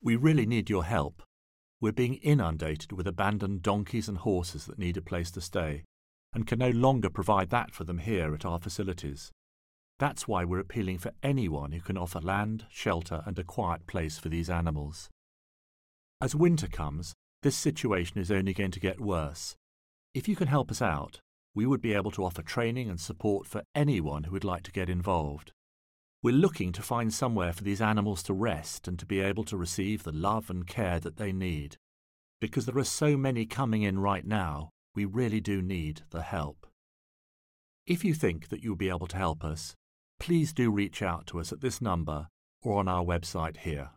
We really need your help. We're being inundated with abandoned donkeys and horses that need a place to stay, and can no longer provide that for them here at our facilities. That's why we're appealing for anyone who can offer land, shelter and a quiet place for these animals. As winter comes, this situation is only going to get worse. If you can help us out, we would be able to offer training and support for anyone who would like to get involved. We're looking to find somewhere for these animals to rest and to be able to receive the love and care that they need. Because there are so many coming in right now, we really do need the help. If you think that you'll be able to help us, please do reach out to us at this number or on our website here.